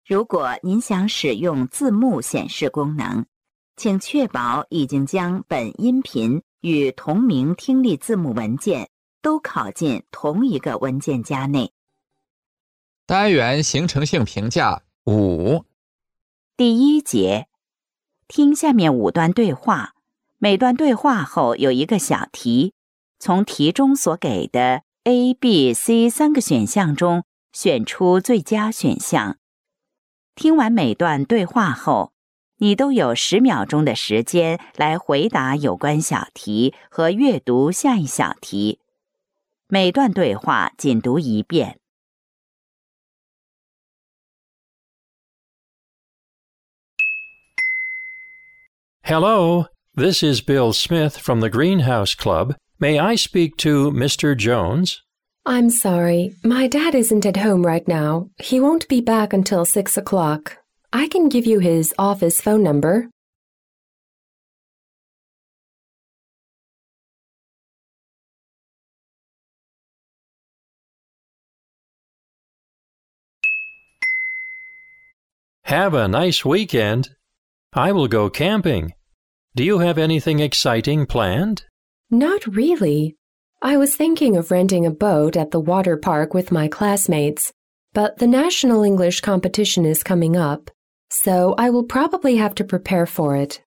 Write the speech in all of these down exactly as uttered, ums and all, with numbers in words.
如果您想使用字幕显示功能，请确保已经将本音频与同名听力字幕文件都拷进同一个文件夹内。 单元形成性评价五。 第一节，听下面五段对话，每段对话后有一个小题，从题中所给的 A、B、C 三个选项中选出最佳选项。听完每段对话后，你都有十秒钟的时间来回答有关小题和阅读下一小题。每段对话仅读一遍。 Hello, this is Bill Smith from the Greenhouse Club. May I speak to Mister Jones? I'm sorry. My dad isn't at home right now. He won't be back until six o'clock. I can give you his office phone number. Have a nice weekend. I will go camping. Do you have anything exciting planned? Not really. I was thinking of renting a boat at the water park with my classmates, but the National English competition is coming up, so I will probably have to prepare for it.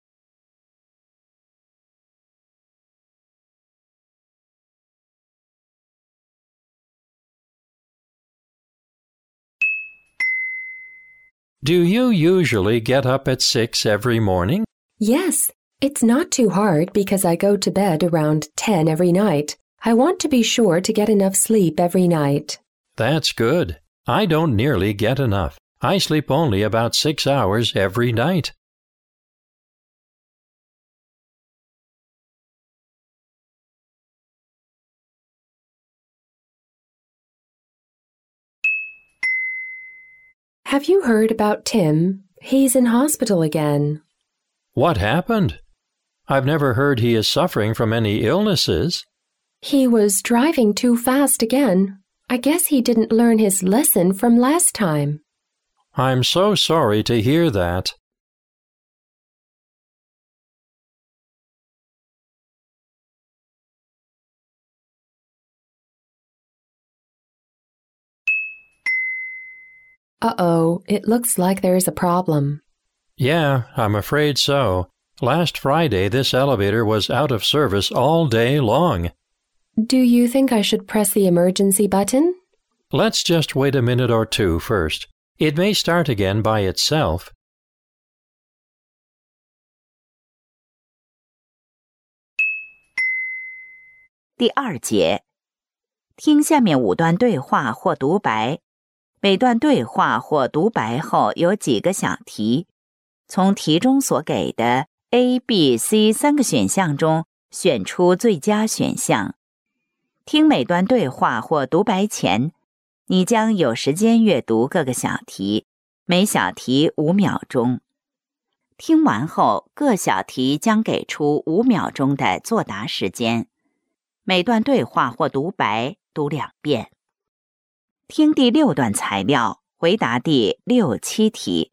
Do you usually get up at six every morning? Yes, it's not too hard because I go to bed around ten every night. I want to be sure to get enough sleep every night. That's good. I don't nearly get enough. I sleep only about six hours every night. Have you heard about Tim? He's in hospital again. What happened? I've never heard he is suffering from any illnesses. He was driving too fast again. I guess he didn't learn his lesson from last time. I'm so sorry to hear that. Uh-oh, it looks like there's a problem. Yeah, I'm afraid so. Last Friday, this elevator was out of service all day long. Do you think I should press the emergency button? Let's just wait a minute or two first. It may start again by itself. 第二节，听下面五段对话或独白，每段对话或独白后有几个小题，从题中所给的 A、B、C 三个选项中选出最佳选项。听每段对话或独白前，你将有时间阅读各个小题，每小题五秒钟。听完后，各小题将给出五秒钟的作答时间。每段对话或独白读两遍。听第六段材料，回答第六、七题。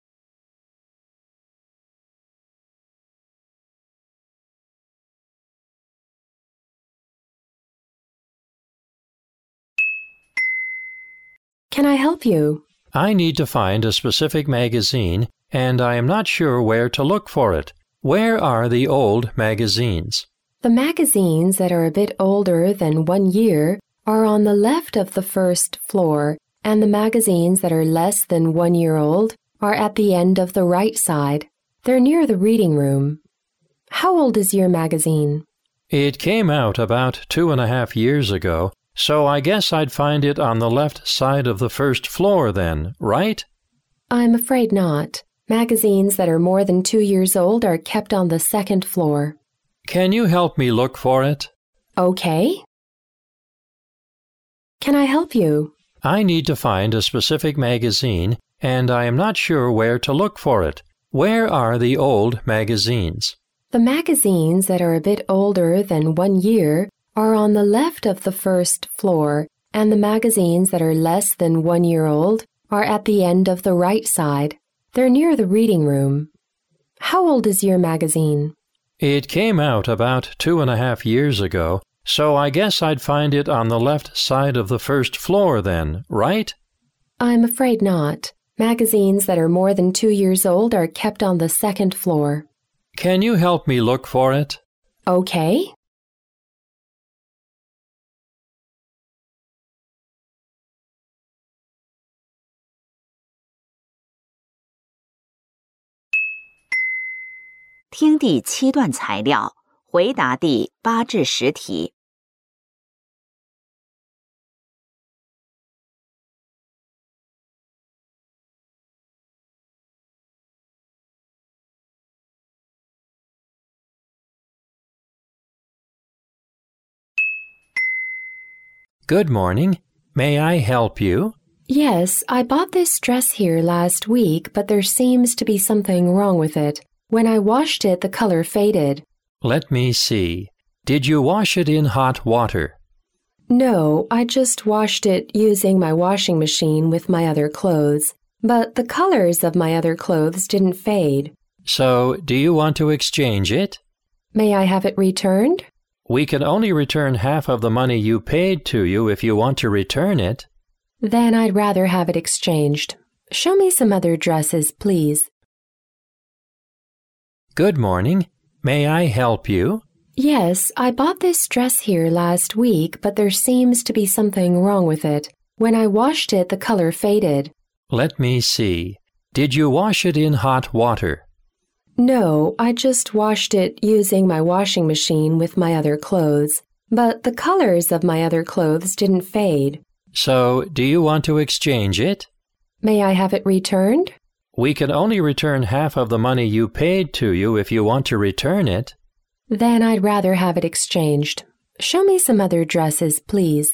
Can I help you? I need to find a specific magazine, and I am not sure where to look for it. Where are the old magazines? The magazines that are a bit older than one year are on the left of the first floor, and the magazines that are less than one year old are at the end of the right side. They're near the reading room. How old is your magazine? It came out about two and a half years ago, so I guess I'd find it on the left side of the first floor then, right? I'm afraid not. Magazines that are more than two years old are kept on the second floor. Can you help me look for it? Okay. Can I help you? I need to find a specific magazine, and I am not sure where to look for it. Where are the old magazines? The magazines that are a bit older than one year are on the left of the first floor, and the magazines that are less than one year old are at the end of the right side. They're near the reading room. How old is your magazine? It came out about two and a half years ago, so I guess I'd find it on the left side of the first floor then, right? I'm afraid not. Magazines that are more than two years old are kept on the second floor. Can you help me look for it? Okay. “听第七段材料，回答第八至十题。 Good morning. May I help you? Yes, I bought this dress here last week, but there seems to be something wrong with it. When I washed it, the color faded. Let me see. Did you wash it in hot water? No, I just washed it using my washing machine with my other clothes. But the colors of my other clothes didn't fade. So, do you want to exchange it? May I have it returned? We can only return half of the money you paid to you if you want to return it. Then I'd rather have it exchanged. Show me some other dresses, please. Good morning. May I help you? Yes, I bought this dress here last week, but there seems to be something wrong with it. When I washed it, the color faded. Let me see. Did you wash it in hot water? No, I just washed it using my washing machine with my other clothes. But the colors of my other clothes didn't fade. So, do you want to exchange it? May I have it returned? We can only return half of the money you paid to you if you want to return it. Then I'd rather have it exchanged. Show me some other dresses, please.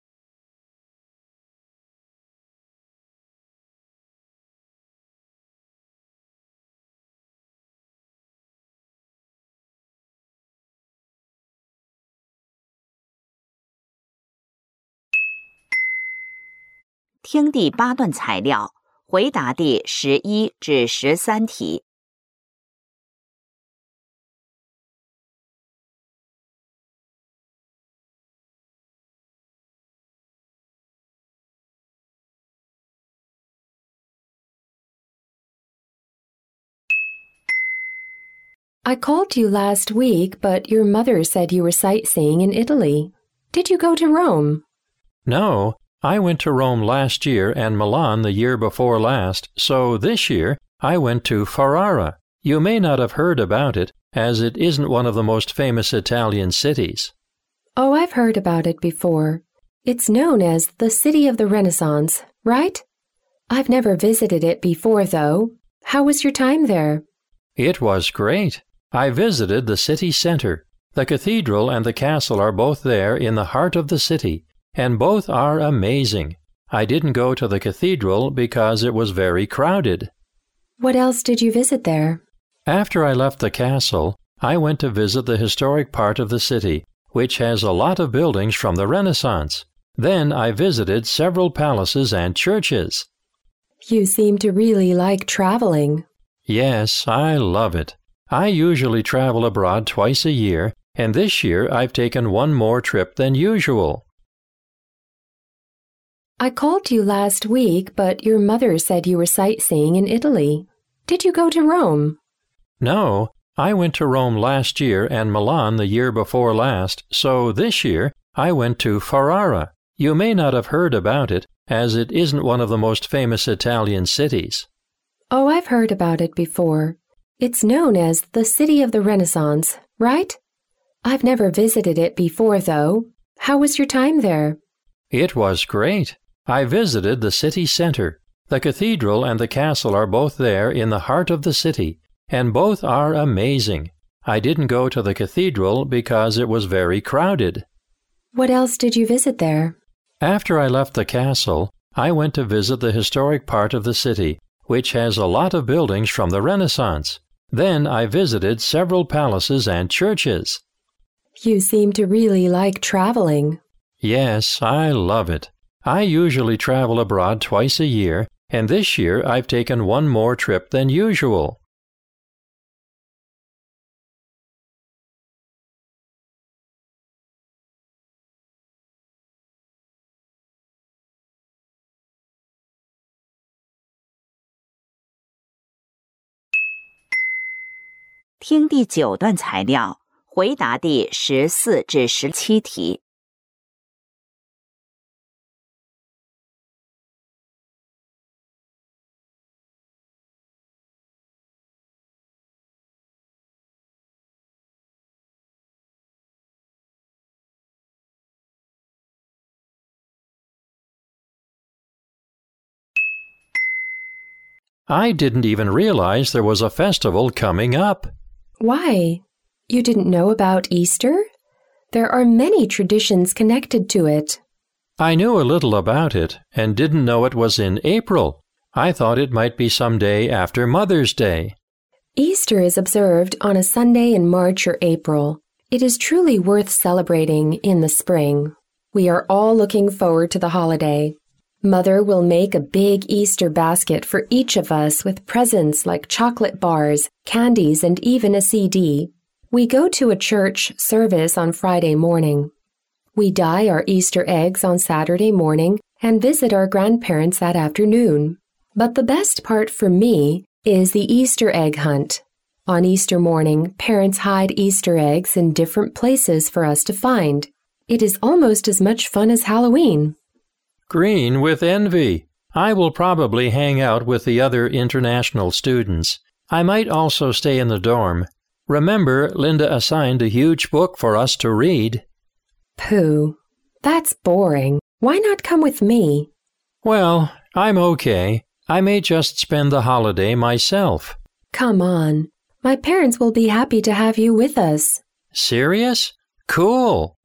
“听第八段材料，回答第十一至十三题。 I called you last week, but your mother said you were sightseeing in Italy. Did you go to Rome? No, I went to Rome last year and Milan the year before last, so this year I went to Ferrara. You may not have heard about it, as it isn't one of the most famous Italian cities. Oh, I've heard about it before. It's known as the City of the Renaissance, right? I've never visited it before, though. How was your time there? It was great. I visited the city center. The cathedral and the castle are both there in the heart of the city, and both are amazing. I didn't go to the cathedral because it was very crowded. What else did you visit there? After I left the castle, I went to visit the historic part of the city, which has a lot of buildings from the Renaissance. Then I visited several palaces and churches. You seem to really like traveling. Yes, I love it. I usually travel abroad twice a year, and this year I've taken one more trip than usual. I called you last week, but your mother said you were sightseeing in Italy. Did you go to Rome? No, I went to Rome last year and Milan the year before last, so this year I went to Ferrara. You may not have heard about it, as it isn't one of the most famous Italian cities. Oh, I've heard about it before. It's known as the City of the Renaissance, right? I've never visited it before, though. How was your time there? It was great. I visited the city center. The cathedral and the castle are both there in the heart of the city, and both are amazing. I didn't go to the cathedral because it was very crowded. What else did you visit there? After I left the castle, I went to visit the historic part of the city, which has a lot of buildings from the Renaissance. Then I visited several palaces and churches. You seem to really like traveling. Yes, I love it. I usually travel abroad twice a year, and this year I've taken one more trip than usual. “听第九段材料，回答第十四至十七题。 I didn't even realize there was a festival coming up. Why? You didn't know about Easter? There are many traditions connected to it. I knew a little about it and didn't know it was in April. I thought it might be some day after Mother's Day. Easter is observed on a Sunday in March or April. It is truly worth celebrating in the spring. We are all looking forward to the holiday. Mother will make a big Easter basket for each of us with presents like chocolate bars, candies, and even a C D. We go to a church service on Friday morning. We dye our Easter eggs on Saturday morning and visit our grandparents that afternoon. But the best part for me is the Easter egg hunt. On Easter morning, parents hide Easter eggs in different places for us to find. It is almost as much fun as Halloween. Green with envy. I will probably hang out with the other international students. I might also stay in the dorm. Remember, Linda assigned a huge book for us to read. Pooh, that's boring. Why not come with me? Well, I'm okay. I may just spend the holiday myself. Come on. My parents will be happy to have you with us. Serious? Cool.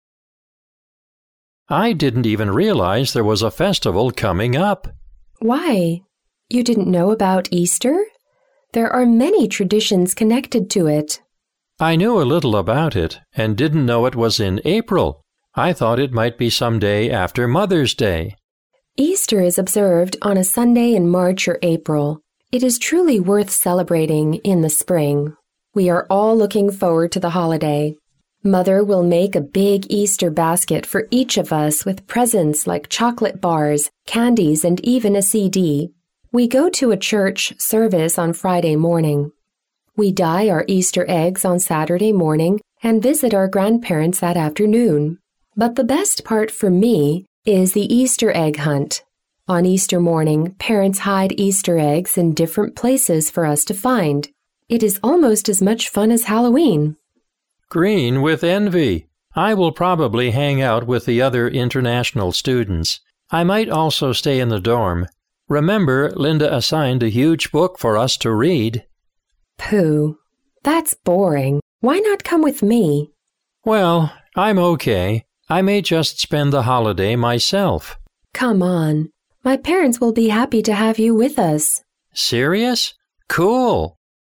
I didn't even realize there was a festival coming up. Why? You didn't know about Easter? There are many traditions connected to it. I knew a little about it and didn't know it was in April. I thought it might be some day after Mother's Day. Easter is observed on a Sunday in March or April. It is truly worth celebrating in the spring. We are all looking forward to the holiday. Mother will make a big Easter basket for each of us with presents like chocolate bars, candies, and even a C D. We go to a church service on Friday morning. We dye our Easter eggs on Saturday morning and visit our grandparents that afternoon. But the best part for me is the Easter egg hunt. On Easter morning, parents hide Easter eggs in different places for us to find. It is almost as much fun as Halloween. Green with envy. I will probably hang out with the other international students. I might also stay in the dorm. Remember, Linda assigned a huge book for us to read. Pooh, that's boring. Why not come with me? Well, I'm okay. I may just spend the holiday myself. Come on. My parents will be happy to have you with us. Serious? Cool.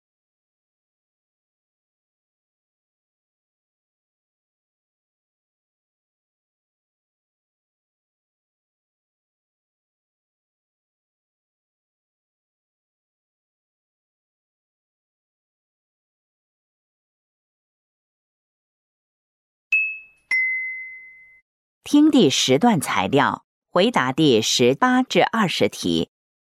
“听第十段材料，回答第十八至二十题。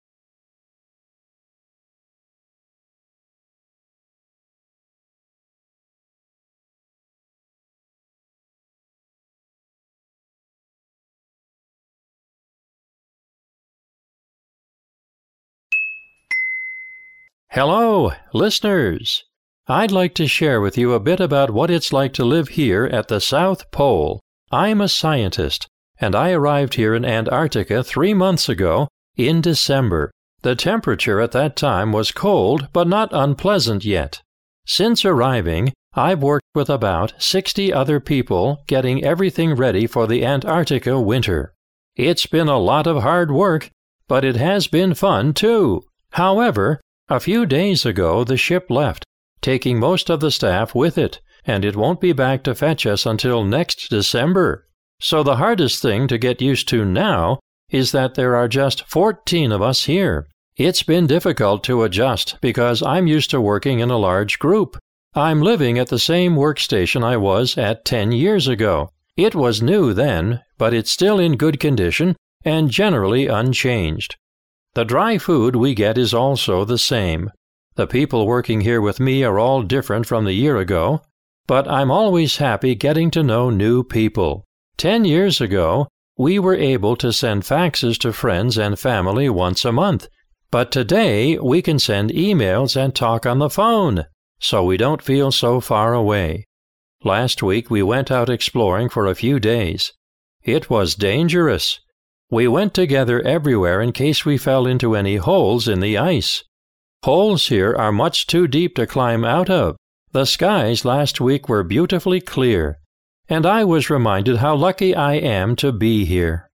Hello, listeners! I'd like to share with you a bit about what it's like to live here at the South Pole. I'm a scientist, and I arrived here in Antarctica three months ago, in December. The temperature at that time was cold, but not unpleasant yet. Since arriving, I've worked with about sixty other people getting everything ready for the Antarctica winter. It's been a lot of hard work, but it has been fun too. However, a few days ago the ship left, taking most of the staff with it, and it won't be back to fetch us until next December. So the hardest thing to get used to now is that there are just fourteen of us here. It's been difficult to adjust because I'm used to working in a large group. I'm living at the same workstation I was at ten years ago. It was new then, but it's still in good condition and generally unchanged. The dry food we get is also the same. The people working here with me are all different from the year ago, but I'm always happy getting to know new people. Ten years ago, we were able to send faxes to friends and family once a month, but today we can send emails and talk on the phone, so we don't feel so far away. Last week we went out exploring for a few days. It was dangerous. We went together everywhere in case we fell into any holes in the ice. Holes here are much too deep to climb out of. The skies last week were beautifully clear, and I was reminded how lucky I am to be here.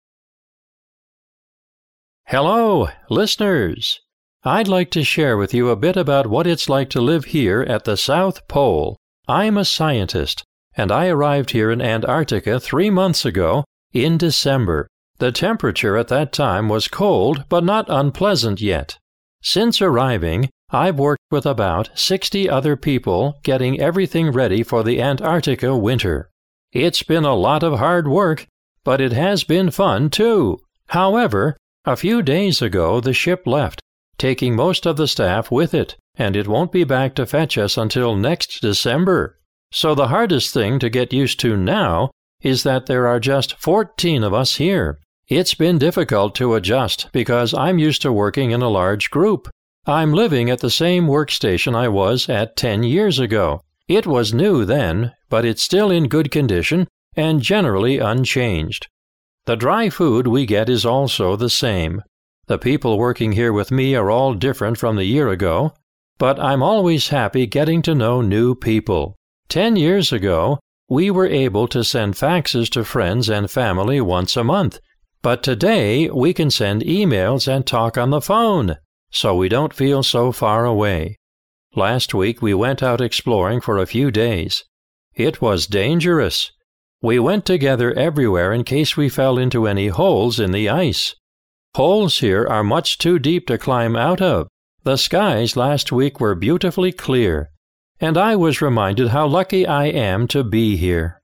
Hello, listeners! I'd like to share with you a bit about what it's like to live here at the South Pole. I'm a scientist, and I arrived here in Antarctica three months ago in December. The temperature at that time was cold, but not unpleasant yet. Since arriving, I've worked with about sixty other people getting everything ready for the Antarctica winter. It's been a lot of hard work, but it has been fun too. However, a few days ago the ship left, taking most of the staff with it, and it won't be back to fetch us until next December. So the hardest thing to get used to now is that there are just fourteen of us here. It's been difficult to adjust because I'm used to working in a large group. I'm living at the same workstation I was at ten years ago. It was new then, but it's still in good condition and generally unchanged. The dry food we get is also the same. The people working here with me are all different from the year ago, but I'm always happy getting to know new people. Ten years ago, we were able to send faxes to friends and family once a month, but today we can send emails and talk on the phone, so we don't feel so far away. Last week we went out exploring for a few days. It was dangerous. We went together everywhere in case we fell into any holes in the ice. Holes here are much too deep to climb out of. The skies last week were beautifully clear, and I was reminded how lucky I am to be here.